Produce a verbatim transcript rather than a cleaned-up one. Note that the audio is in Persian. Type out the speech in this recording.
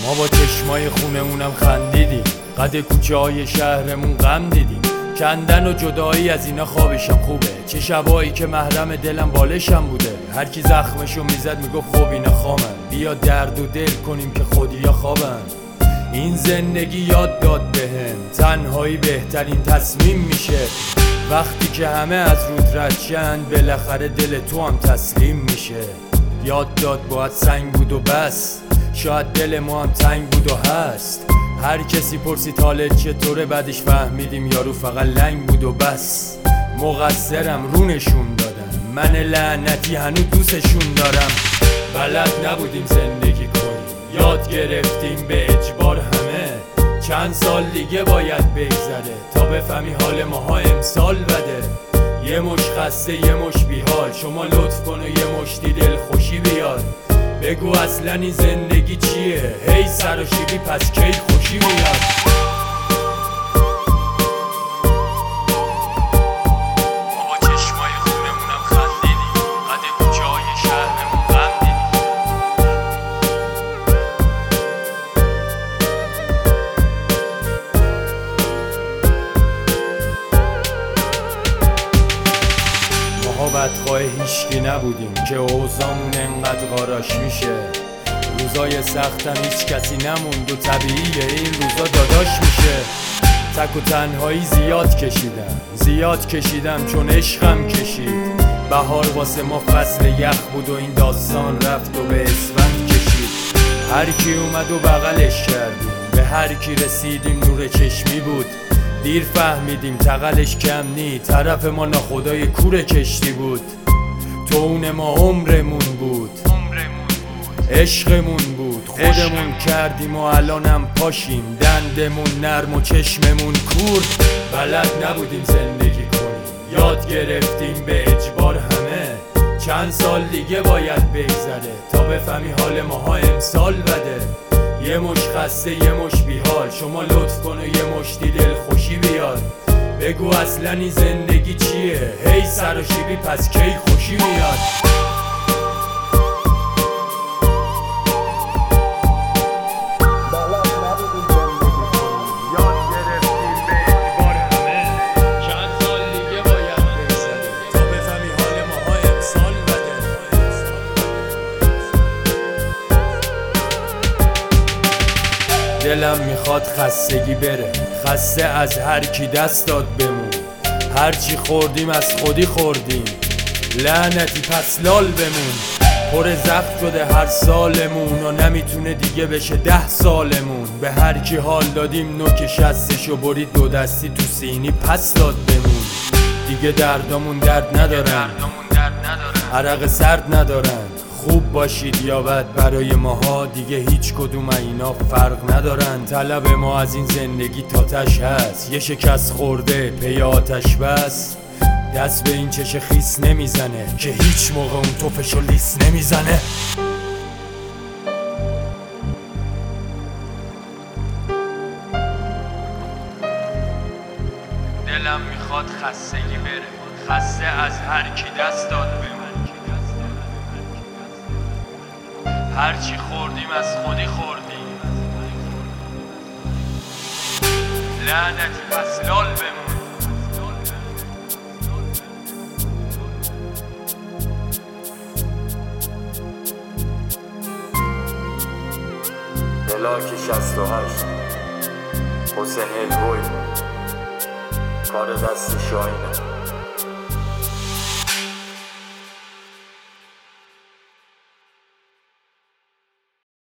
ما با چشمای خونمونم خندیدیم، قد کوچه های شهرمون غم دیدیم. کندن و جدایی از اینا خوابشم خوبه، چه شبایی که محرم دلم بالشم بوده. هر کی زخمشو میزد میگفت خب اینا خامن، بیا درد و دل کنیم که خودیا خوابن. این زندگی یاد داد بهم تنهایی بهترین تصمیم میشه. وقتی که همه از رود رد شن بالاخره دل تو هم تسلیم میشه. یاد داد باید سنگ بود و بس، شاید دل ما هم تنگ بود و هست. هر کسی پرسید حالت چطوره، بعدش فهمیدیم یارو فقط لنگ بود و بس. مقصرم رو نشون دادم، من لعنتی هنوز دوستشون دارم. بلد نبودیم زندگی کنیم، یاد گرفتیم به اجبار همه. چند سال دیگه باید بگذره تا بفهمی حال ماها امسال بده. یه مش خسته یه مش بیحال، شما لطف کن و یه مشتی دل خوشی بیاد. بگو اصلا این زندگی چیه، هی سر و شیبی پس کی خوشی میاد. بدخواه هیچکی نبودیم که اوضاعمون انقدر غاراش میشه. روزای سختم هیچ کسی نموند و طبیعیه این روزا داداش میشه. تک و تنهایی زیاد کشیدم زیاد کشیدم چون عشقم کشید. بهار واسه ما فصل یخ بود و این داستان رفت و به اسفند کشید. هر کی اومد و بغلش کردیم، به هر کی رسیدیم نور چشمی بود. دیر فهمیدیم تقلش کم نی، طرف ما ناخدای کور کشتی بود. تو اون ما عمرمون بود، عشقمون بود، خودمون کردیم و الانم پاشیم. دندمون نرم و چشممون کور. بلد نبودیم زندگی کنیم، یاد گرفتیم به اجبار همه. چند سال دیگه باید بگذره تا بفهمی حال ماها امسال بده. یه مش خسته یه مش بیحال، شما لطف کن و یه مشتی دل خوشی بیاد. بگو اصلا این زندگی چیه، هی سر و شیبی پس کی خوشی میاد. دلم میخواد خستگی بره، خسته از هر کی دست داد بمون. هرچی خوردیم از خودی خوردیم، لعنتی پس لال بمون. پر زخم شده هر سالمون و نمیتونه دیگه بشه ده سالمون. به هر کی حال دادیم نوک شستشو برید دو دستی تو سینی پس داد بمون. دیگه دردامون درد ندارن، عرق سرد ندارن. خوب باشید یا بد برای ماها دیگه هیچ کدوم اینا فرق ندارن. طلب ما از این زندگی تاتش هست، یه شکست خورده پی آتش بس. دست به این چش خیس نمیزنه که هیچ موقع اون توفشو لیس نمیزنه. دلم میخواد خستگی بره، خسته از هر کی دست داد بمون. هرچی خوردیم از خودی خوردیم، لعنتی پس لال بمون. بلاک شست و هشت حسین الوی، کار دست شاینه.